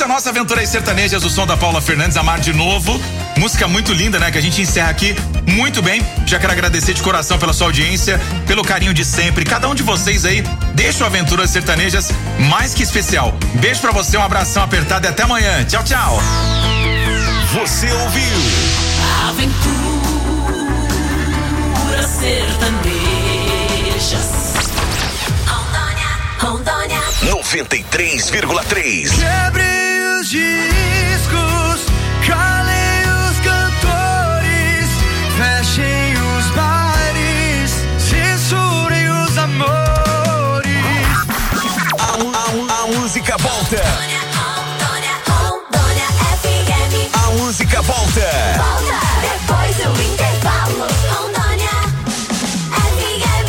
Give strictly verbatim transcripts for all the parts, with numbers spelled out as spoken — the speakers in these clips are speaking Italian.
Essa é a nossa Aventuras Sertanejas, o som da Paula Fernandes, Amar de Novo. Música muito linda, né? Que a gente encerra aqui muito bem. Já quero agradecer de coração pela sua audiência, pelo carinho de sempre. Cada um de vocês aí deixa o Aventuras Sertanejas mais que especial. Beijo pra você, um abração apertado e até amanhã. Tchau, tchau. Você ouviu Aventuras Sertanejas. Rondônia, noventa e três vírgula três. Quebre os discos, calem os cantores, fechem os bares, censurem os amores. A, a, a música volta. Rondônia, Rondônia, Rondônia F M. A música volta. Volta depois do intervalo. Rondônia F M.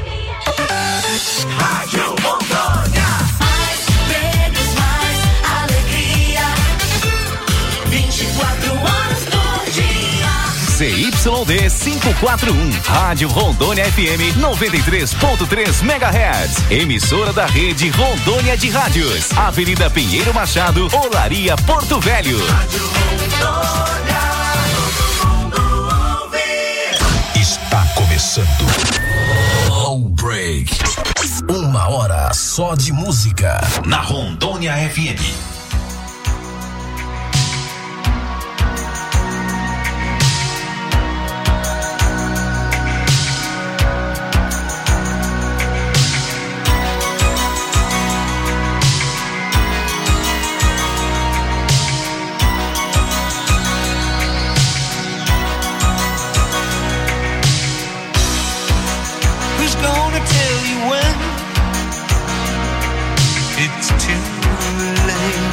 Rádio Rondônia. Mais prêmios, mais alegria. vinte e quatro horas do dia. Z Y D quinhentos e quarenta e um, Rádio Rondônia F M noventa e três ponto três megahertz, emissora da rede Rondônia de Rádios, Avenida Pinheiro Machado, Olaria, Porto Velho. Rádio Rondônia, todo mundo ouve. Está começando Low Break. Uma hora só de música na Rondônia F M. Who's gonna tell you when it's too late?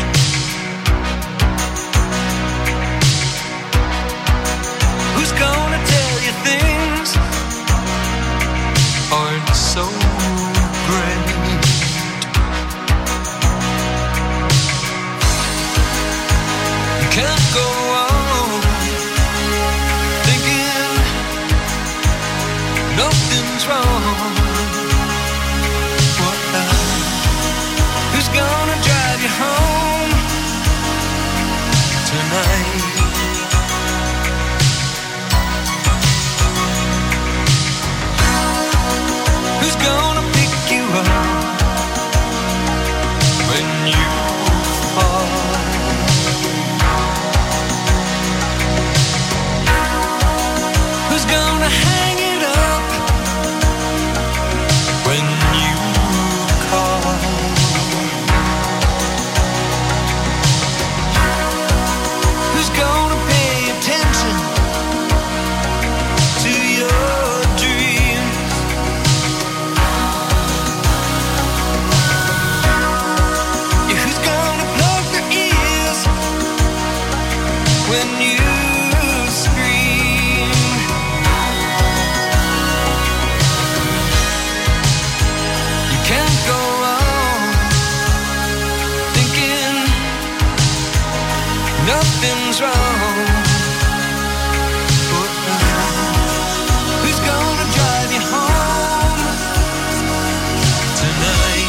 Who's gonna tell you things aren't so great? You can't go on thinking nothing's wrong. What now? Who's gonna drive you home tonight? Who's gonna pick you up when you fall? Who's gonna hang it up when you call? Who's gonna pay attention to your dreams? Yeah, who's gonna plug their ears when you scream? You can't go on thinking nothing's wrong. But who's gonna drive you home tonight?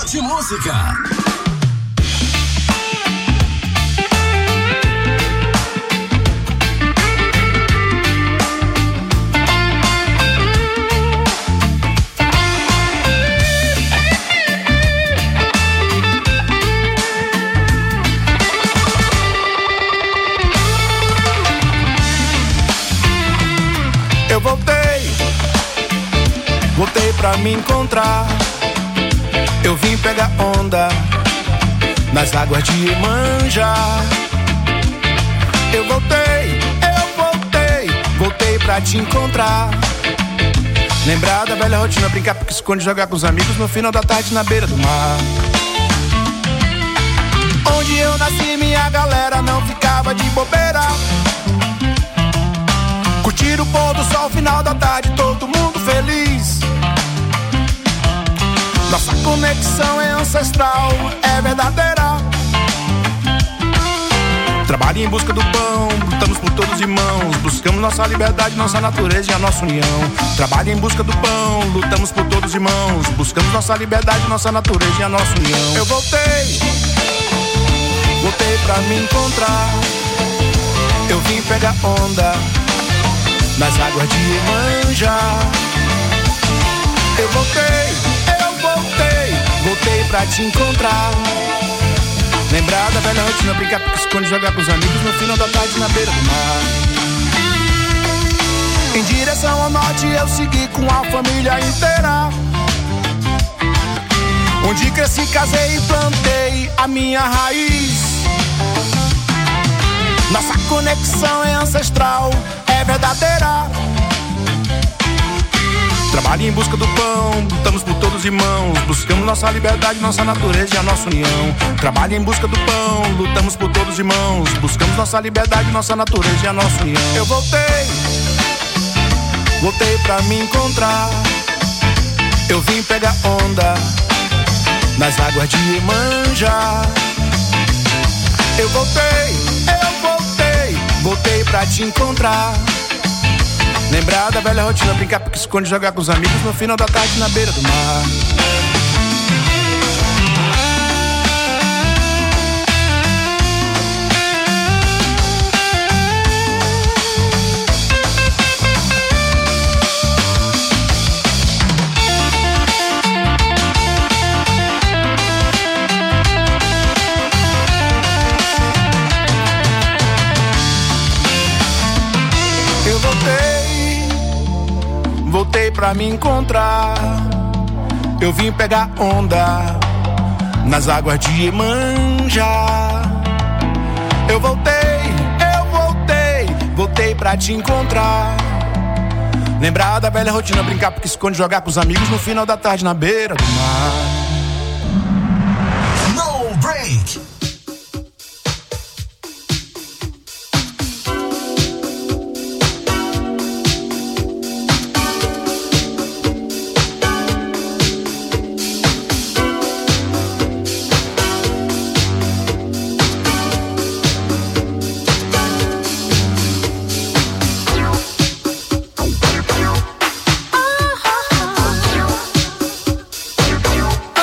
de música. Eu voltei, voltei pra me encontrar. Eu vim pegar onda nas águas de Iemanjá. Eu voltei, eu voltei, voltei pra te encontrar. Lembrar da velha rotina, brincar porque esconde, jogar com os amigos no final da tarde na beira do mar. Onde eu nasci, minha galera não ficava de bobeira. Curtir o pôr do sol, final da tarde, todo mundo feliz. Nossa conexão é ancestral, é verdadeira. Trabalho em busca do pão, lutamos por todos os irmãos. Buscamos nossa liberdade, nossa natureza e a nossa união. Trabalho em busca do pão, lutamos por todos os irmãos. Buscamos nossa liberdade, nossa natureza e a nossa união. Eu voltei, voltei pra me encontrar. Eu vim pegar onda nas águas de Iemanjá. Eu voltei, eu voltei, voltei pra te encontrar. Lembrar da velha rotina, brincar porque esconde, jogar com os amigos no final da tarde na beira do mar. Em direção ao norte eu segui com a família inteira. Onde cresci, casei e plantei a minha raiz. Nossa conexão é ancestral, é verdadeira. Trabalho em busca do pão, lutamos por todos os irmãos. Buscamos nossa liberdade, nossa natureza e a nossa união. Trabalho em busca do pão, lutamos por todos os irmãos. Buscamos nossa liberdade, nossa natureza e a nossa união. Eu voltei, voltei pra me encontrar. Eu vim pegar onda nas águas de Iemanjá. Eu voltei, eu voltei, voltei pra te encontrar. Lembrar da velha rotina, brincar porque esconde, jogar com os amigos no final da tarde na beira do mar. Eu voltei, voltei pra me encontrar. Eu vim pegar onda nas águas de Iemanjá. Eu voltei, eu voltei, voltei pra te encontrar. Lembrar da velha rotina, brincar porque esconde, jogar com os amigos no final da tarde na beira do mar. No break. Oh,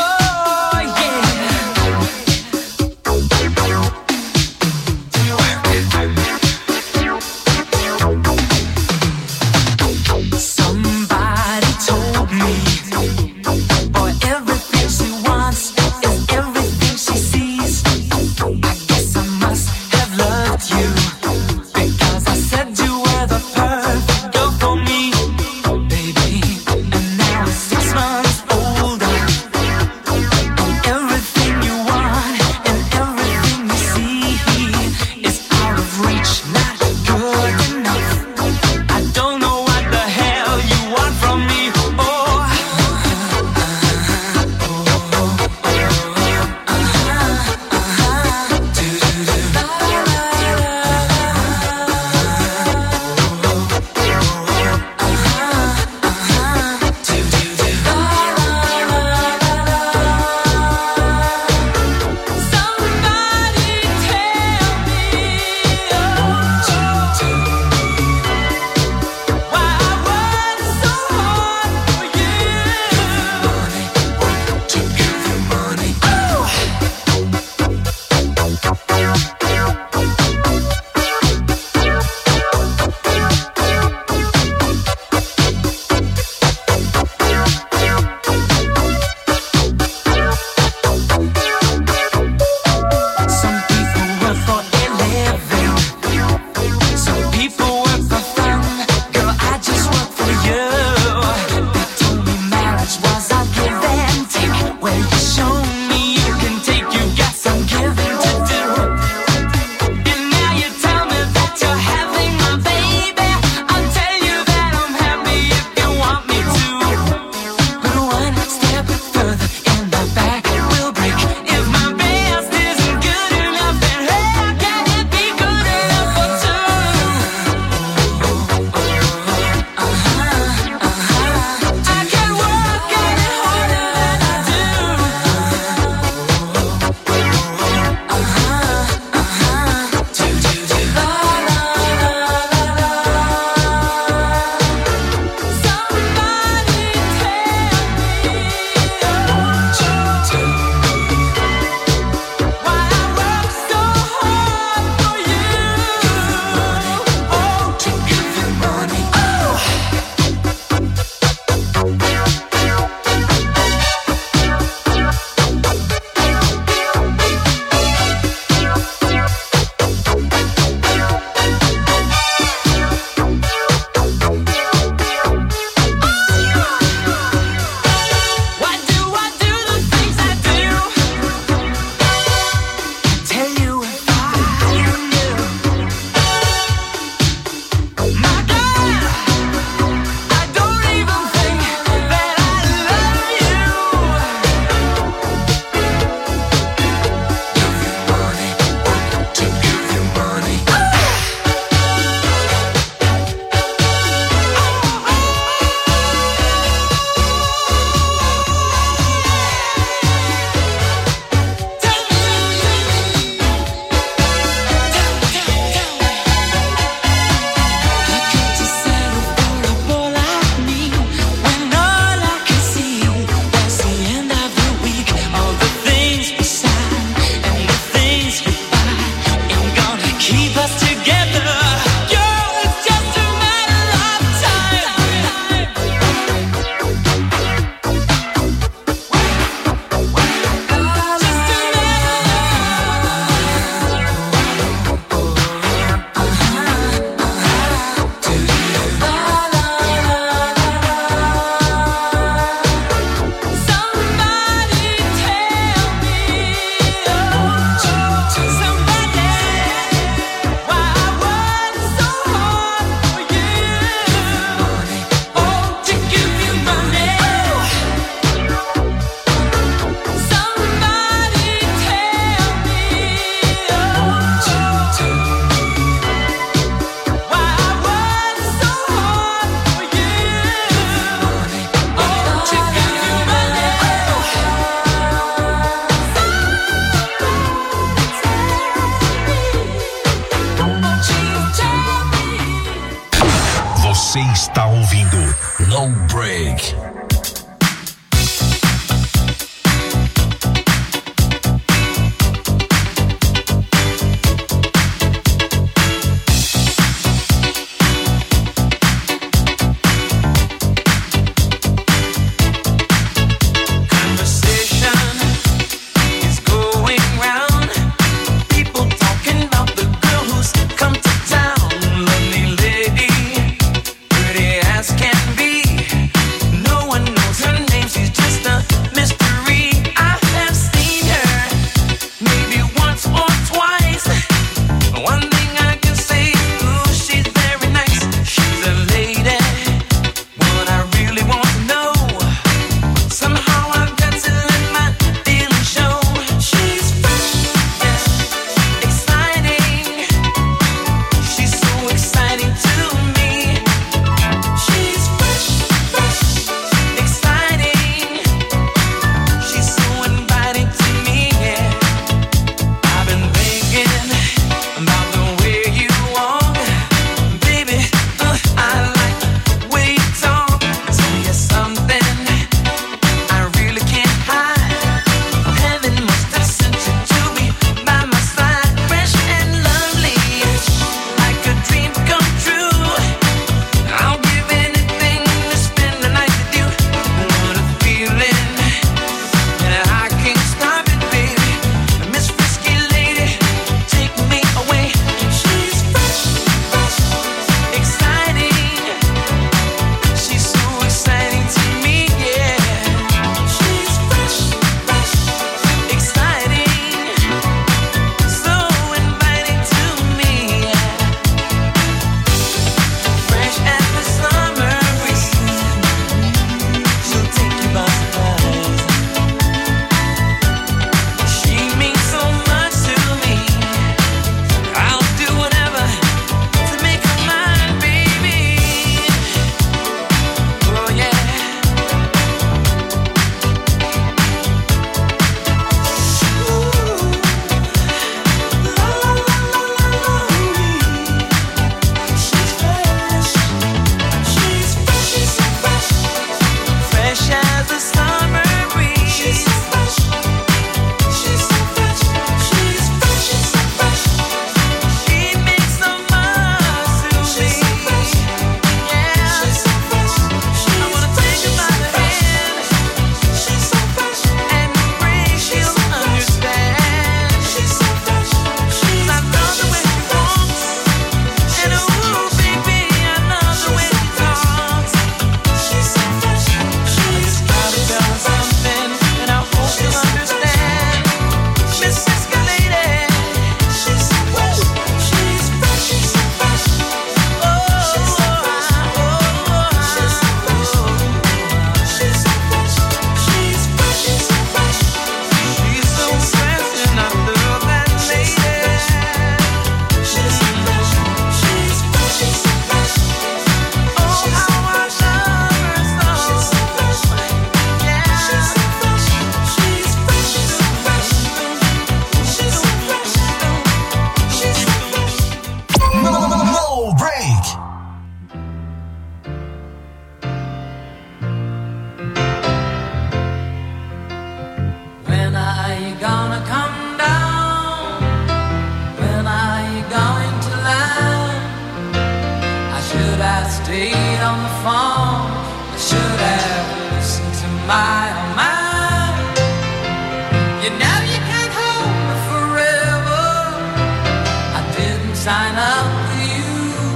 my, oh my. You know you can't hold me forever. I didn't sign up for you.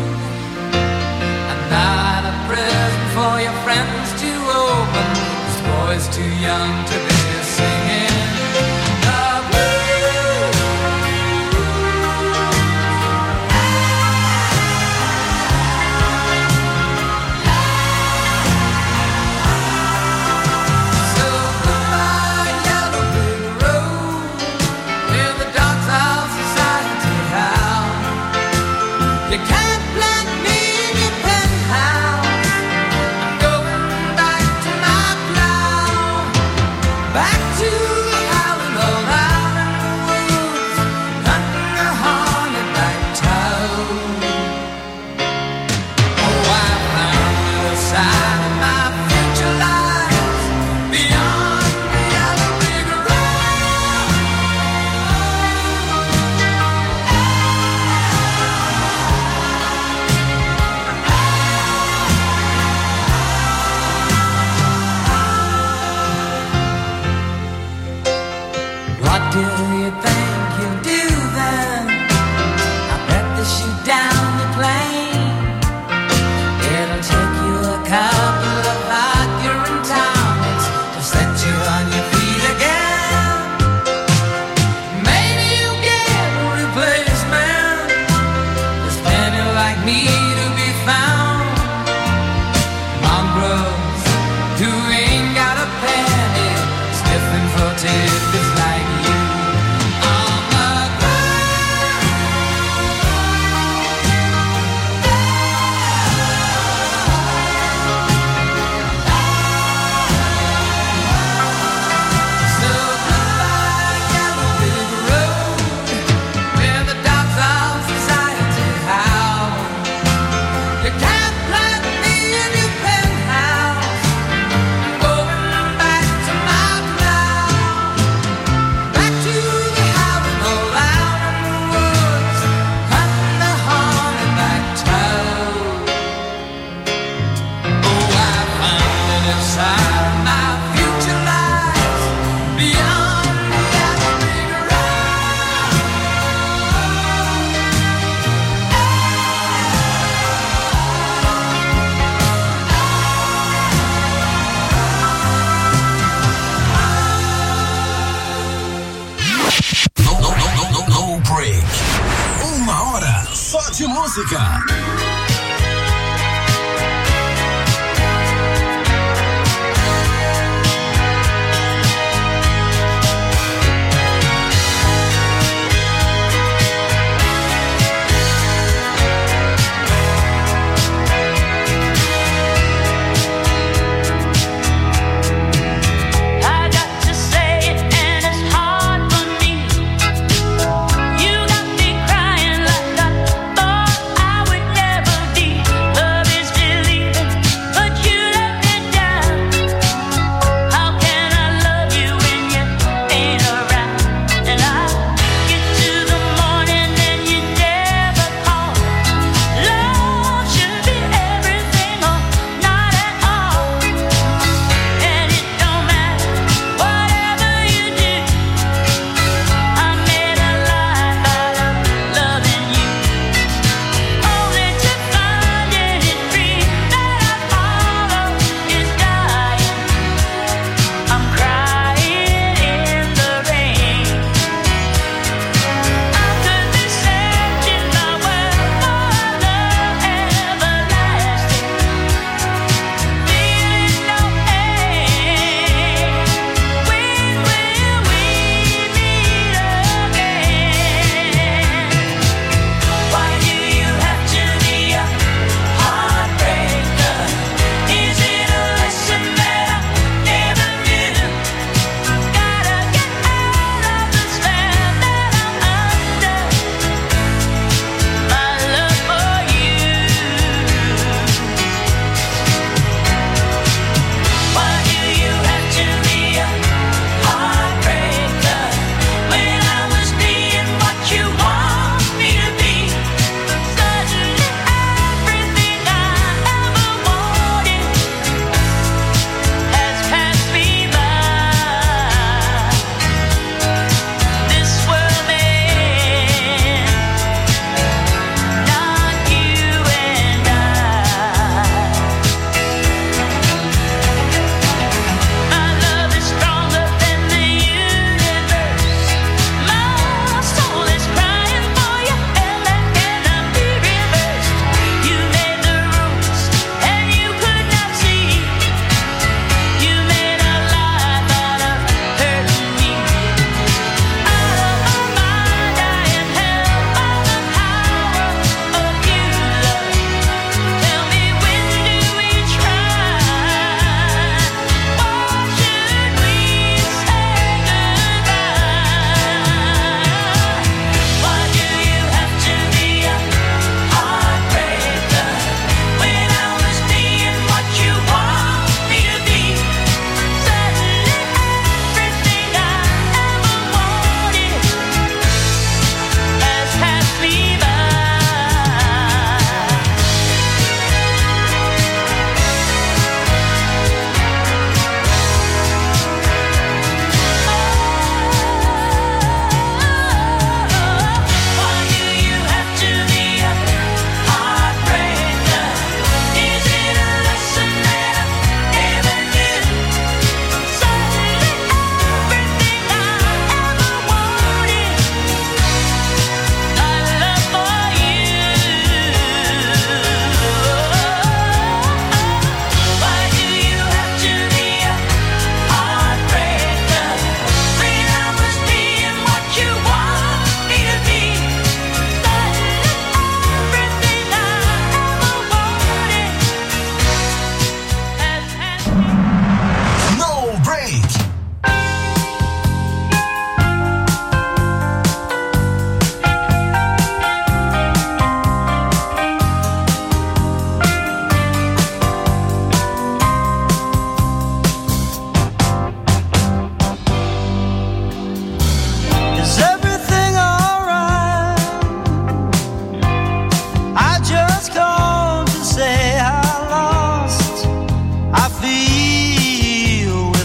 I'm not a present for your friends to open. This boy's too young to be singing the blues. So goodbye, yellow brick road, where the dogs of society howl. You can't plant me in your penthouse. I'm going back to my plow, back to the howling old out in the woods, hunting a hornet-back toad. Oh, I found the side of my future lies beyond the yellow brick road. What do you think you'll do then? I bet they shoot down the plane. It'll take you a couple of arguing times to set you on your feet again. Maybe you'll get a replacement. There's plenty like me to be found. Mongrels who ain't got a penny, sniffing for tidbits like you. On the ground. So goodbye, yellow brick road, where the dogs of society howl. You can't plant me in your penthouse. I'm going back to my plow, back to the howling old out in the woods, hunting the hornet-back toad. Oh, I found it inside my future lies beyond the yellow brick road. No, no, no, no, no, no break. Uma hora só de música. I got to say it and it's hard for me. You got me crying like I thought I would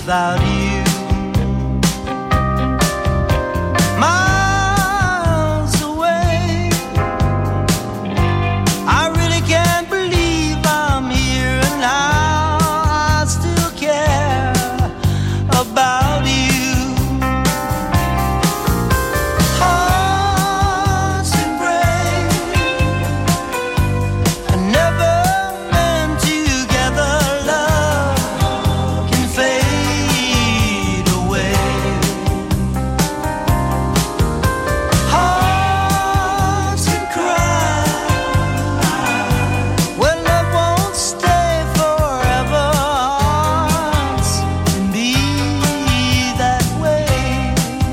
without you. Miles away, I really can't believe I'm here and now I still care about you. Hearts can break, and never meant together. Love can fade away. Hearts can cry when love won't stay forever. Hearts can be that way.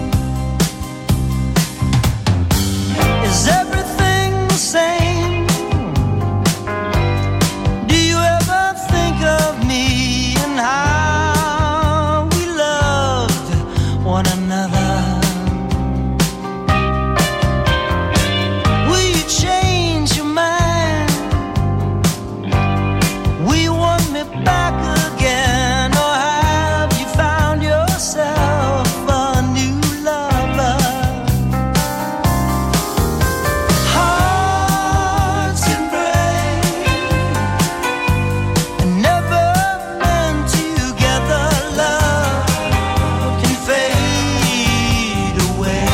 Is everything the same? Do you ever think of me and how we loved one another? Will you change your mind? Will you want me back again? Or have you found yourself a new lover? Hearts can break and never meant together. Love can fade away.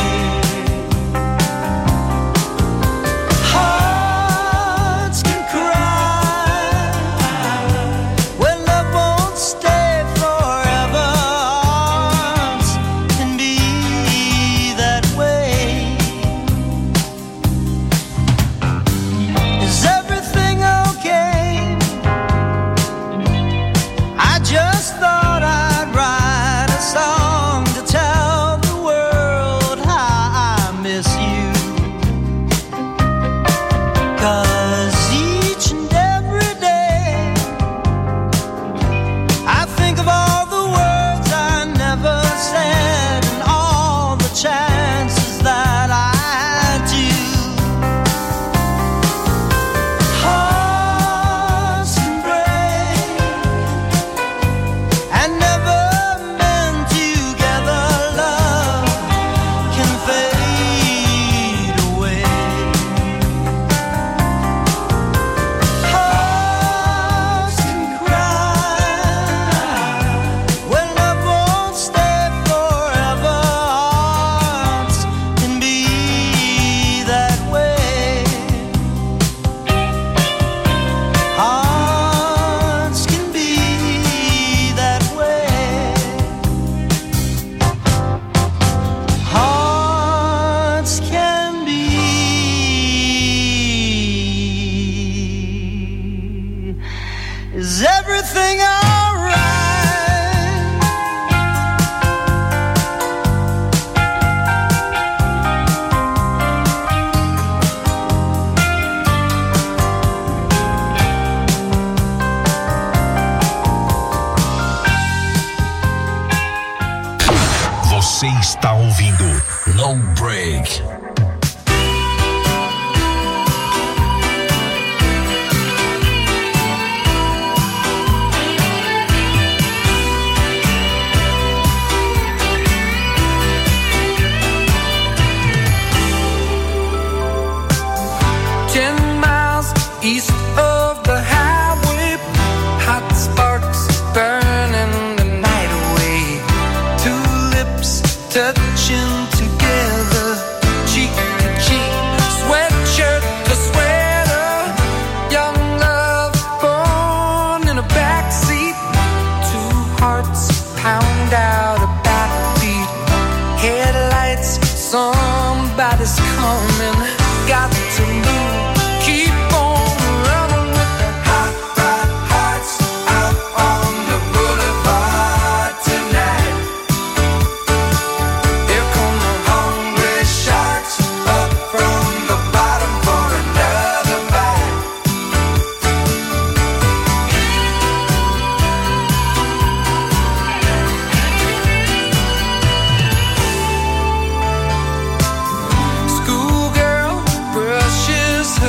Hearts can cry when love won't stay forever. Hearts can be that way. Is everything okay? I just thought I'd write a song to tell the world how I miss you. 'Cause each and every day I think of all the words I never said and all the chances that I had to. Hearts can break and never meant together. Love can fade away. Hearts can cry when love won't stay forever. Hearts can be that way. Hearts can be that way. Hearts can be. Is everything alright? Você está ouvindo No Break. Ten miles east of the highway, hot sparks burning the night away. Two lips touching together, cheek to cheek, sweatshirt to sweater. Young love born in a backseat. Two hearts pound out a backbeat. Headlights, somebody's coming. Got to move, keep on running with the hot rod hearts out on the boulevard tonight. Here come the hungry sharks up from the bottom for another bite. Schoolgirl brushes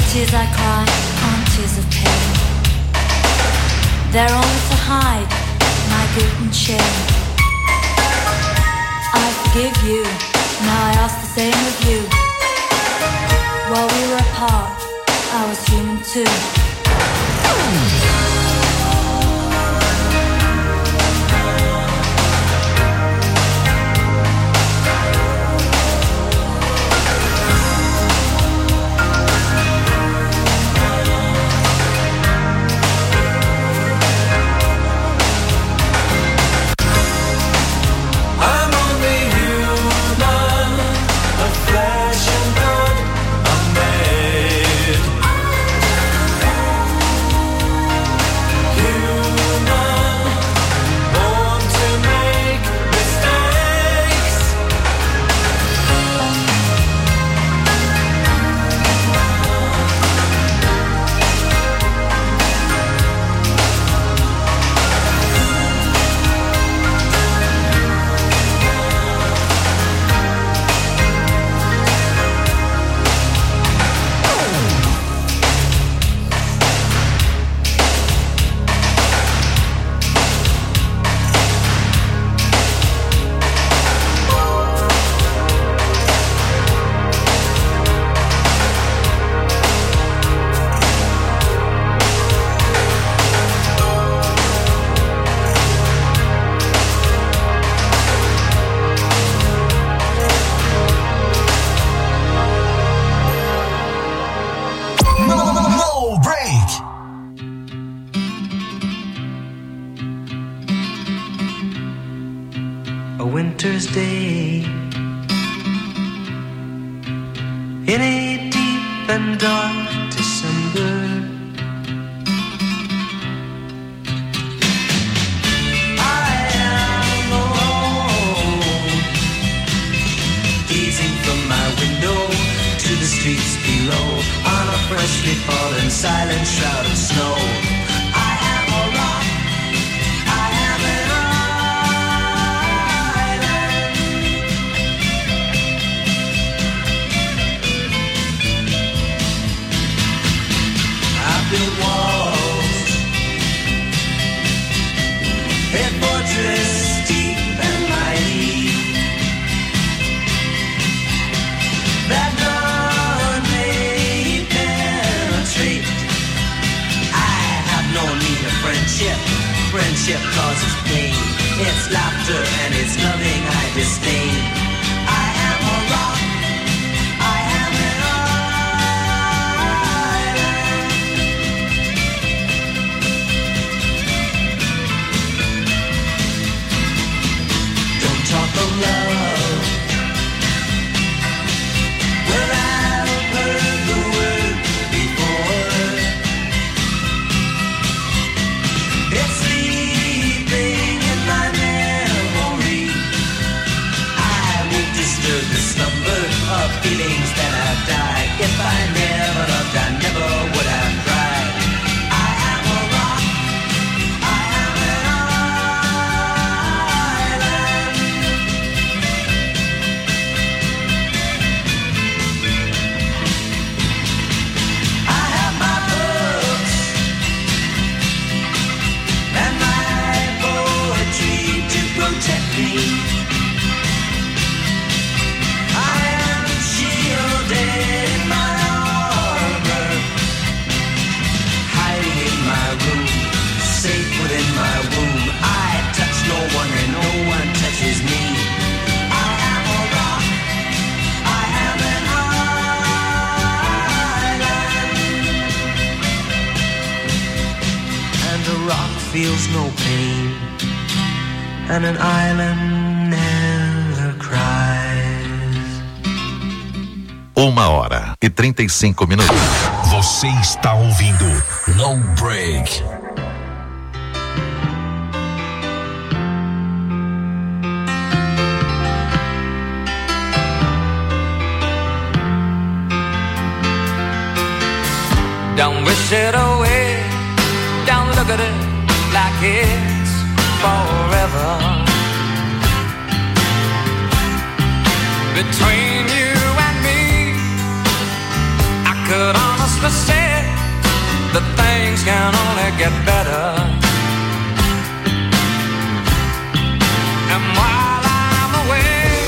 tears I cry aren't tears of pain. They're only to hide my guilt and shame. I forgive you, now I ask the same of you. While we were apart, I was human too. winter's day, in a deep and dark December, I am alone, gazing from my window to the streets below, on a freshly fallen silent shroud of snow. I am a rock, I am an built walls, a fortress deep and mighty, that none may penetrate. I have no need of friendship. Friendship causes pain. It's laughter and it's loving I disdain. I am a rock, I am an talk of love. Well, I've heard the word before. It's sleeping in my memory. I won't disturb the slumber of feelings that have died. If I never loved, I never would have cried. I am a rock, I am an protect me. I am shielded in my armor, hiding in my room, safe within my womb. I touch no one and no one touches me. I am a rock, I am an island, and a rock feels no pain, and an island never cries. Uma hora e trinta e cinco minutos. Você está ouvindo No Break. Don't wish it away, don't look at it like it's forever. Between you and me, I could honestly to say that things can only get better. And while I'm away,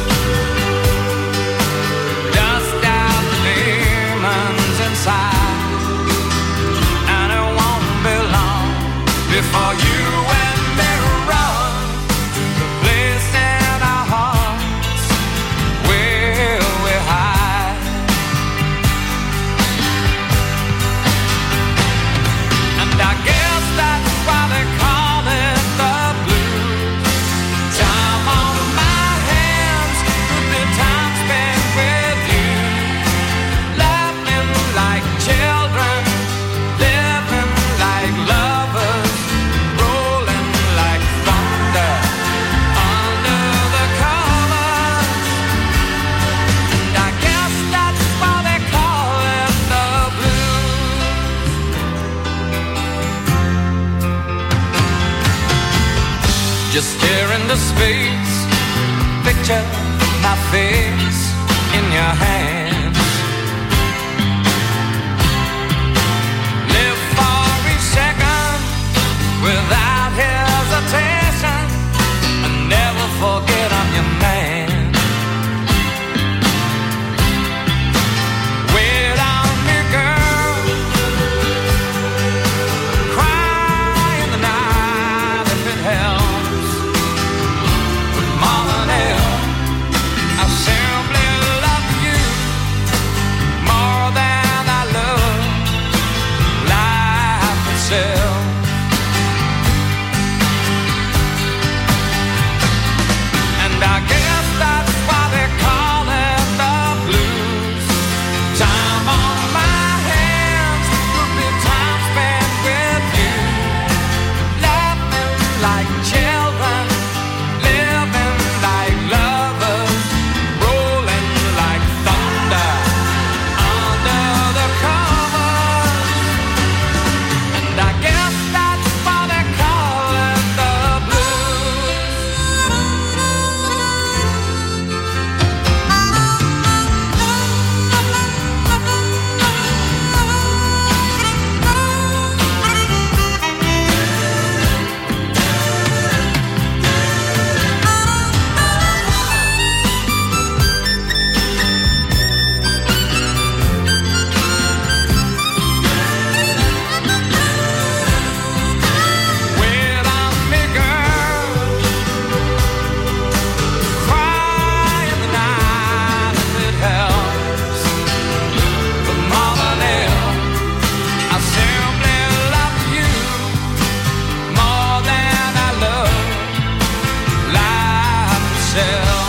dust out the demons inside, and it won't be long before you and me run the place in our hearts where we hide. And I guess that's why they call it the blues. Time on my hands could be time spent with you, laughing like children, living like lovers, rolling like thunder under the covers. And I guess that's why they call it the blues. Just stare into space, picture my face in your hands. Live for each second without hesitation, and never forget I'm your man. Wait on me, girl, cry in the night if it helps. But more than ever, I simply love you more than I love life itself. And I guess that's why they call it the blues. Time on my hands would be time spent with you, laughing like children, living like lovers, rolling like thunder under the covers. And I guess that's why they call it the blues. Wait on me, girl, cry in the night if it helps. But more than ever, I simply love you more than I love life itself.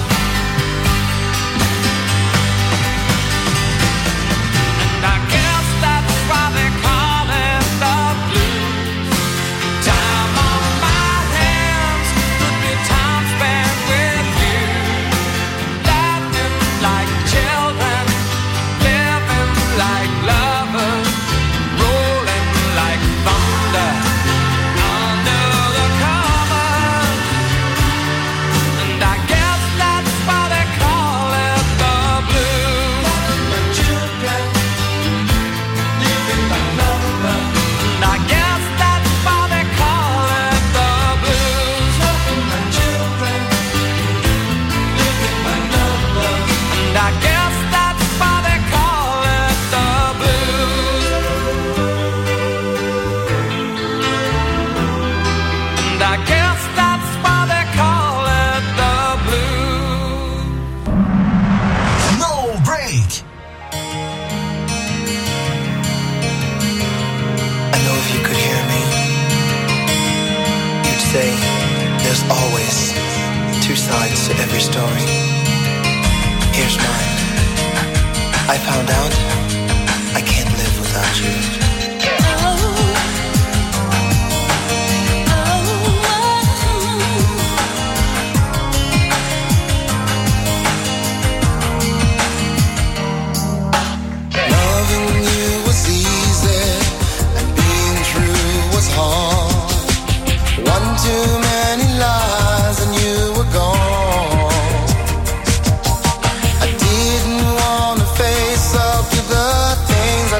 And I guess that's why they call it the blues. Time on my hands could be time spent with you, laughing like children, living like lovers, rolling like thunder under the covers. And I guess that's why they call it the blues. My children, living like lovers. And I guess that's why they call it the blues. My children, living like lovers. And I guess that's why they call it the blues. And I guess that's why they call it the blues. No break. I know if you could hear me, you'd say there's always two sides to every story. Here's mine. I found out I can't live without you. Loving you was easy, and being true was hard. One too many lies and you were gone. I didn't wanna face up to the things I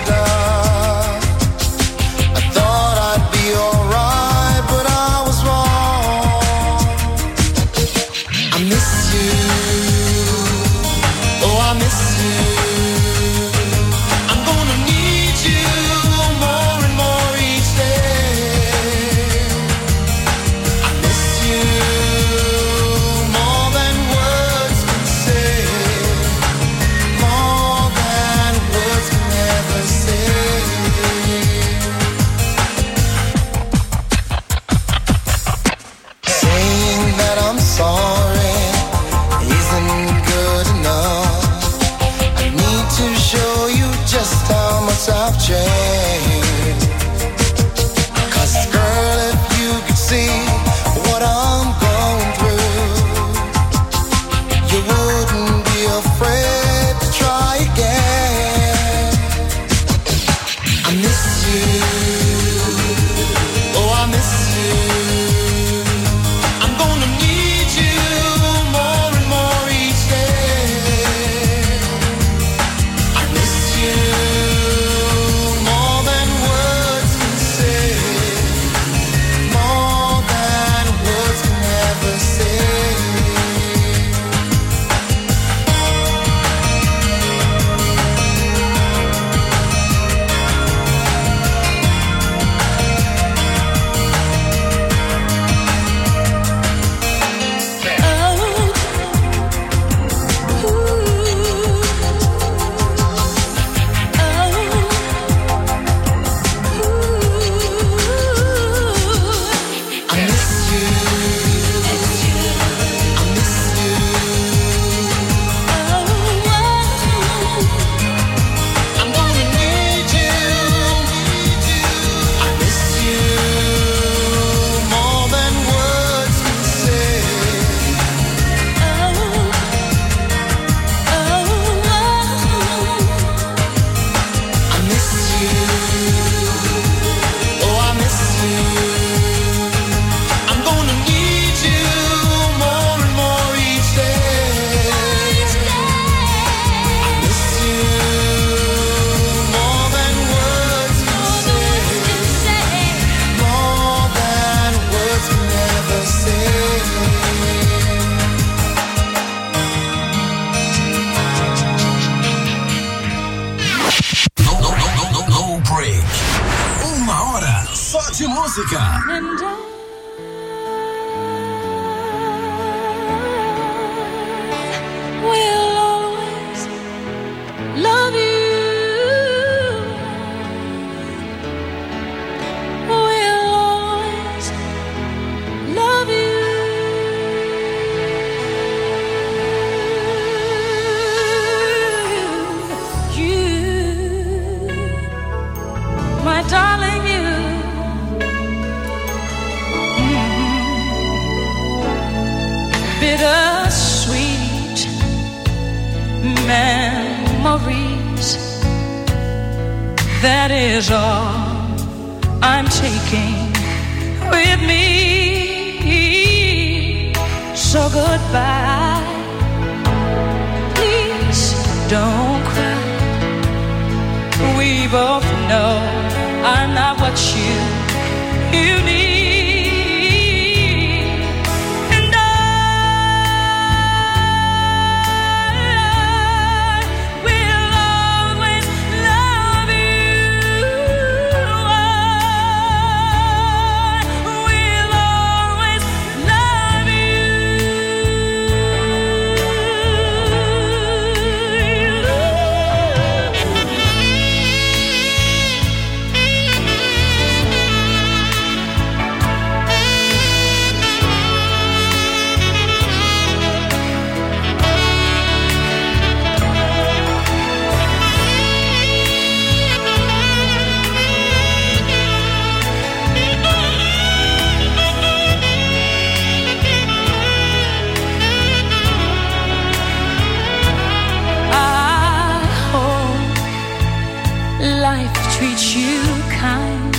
música. And I will always love you. Will always love you. You, my darling, you. Bittersweet memories. That is all I'm taking with me. So goodbye. Please don't cry. We both know I'm not what you you need. Treat you kind,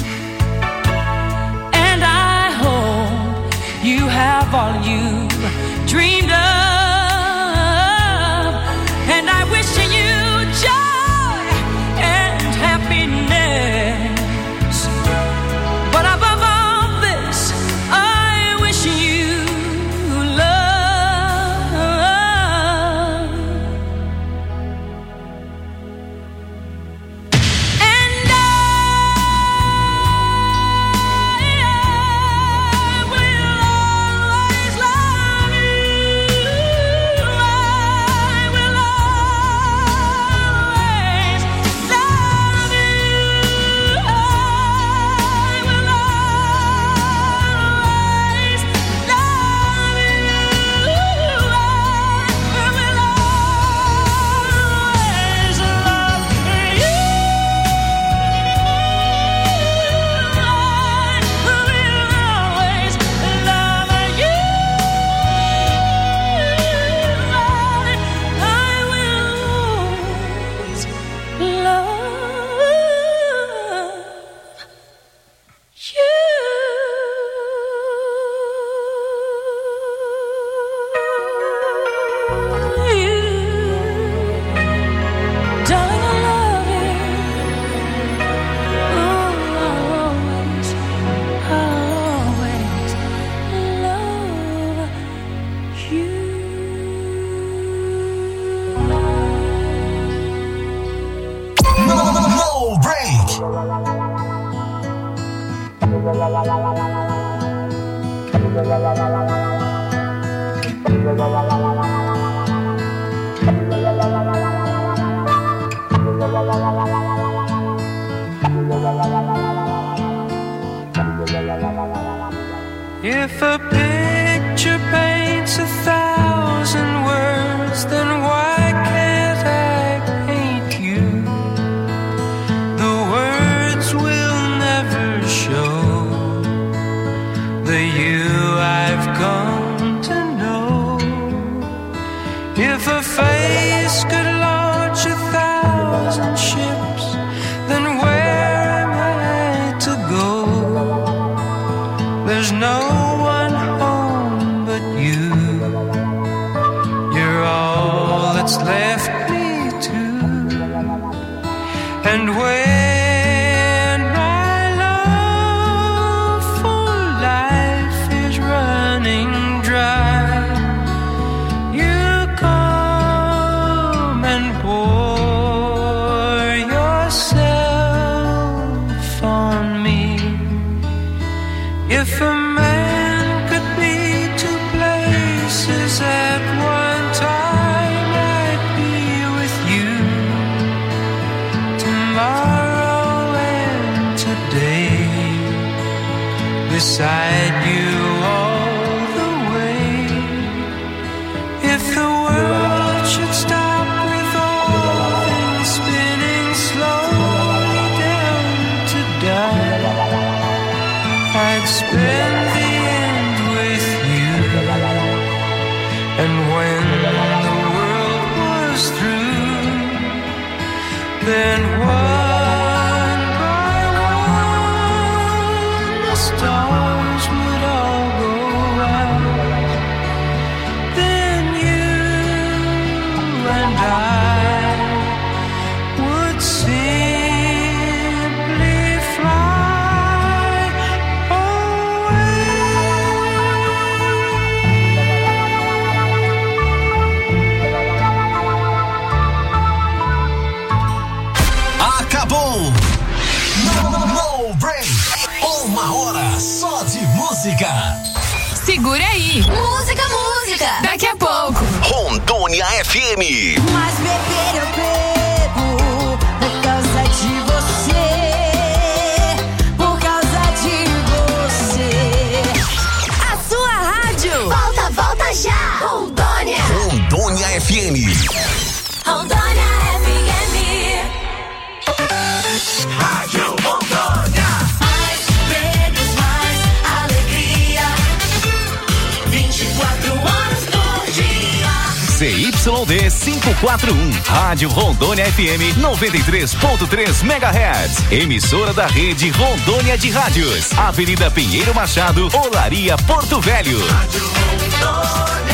and I hope you have all you dreamed of, and I wish you joy and happiness, but above all this I wish you love. If a picture paints a thousand words, then why can't I paint you? The words will never show the you I've come to know. If a face could launch a thousand ships, then where am I to go? There's no one home but you. You're all that's left me to. And when my love for life is running dry, you come and pour yourself on me. Then one by one the stars would all go out. Then you and I would simply fly away. Acabou! No, no break! Uma hora só de música! Segura aí! Música, música! Daqui a pouco! Rondônia F M. Mas beber eu bebo por causa de você. Por causa de você. A sua rádio. Volta, volta já. Rondônia. Rondônia F M. Rondônia F M. Rádio Rondônia! Mais prêmios, mais alegria. vinte e quatro horas por dia. C Y D quinhentos e quarenta e um. Rádio Rondônia F M noventa e três ponto três megahertz. Emissora da rede Rondônia de Rádios. Avenida Pinheiro Machado, Olaria, Porto Velho. Rádio Rondônia!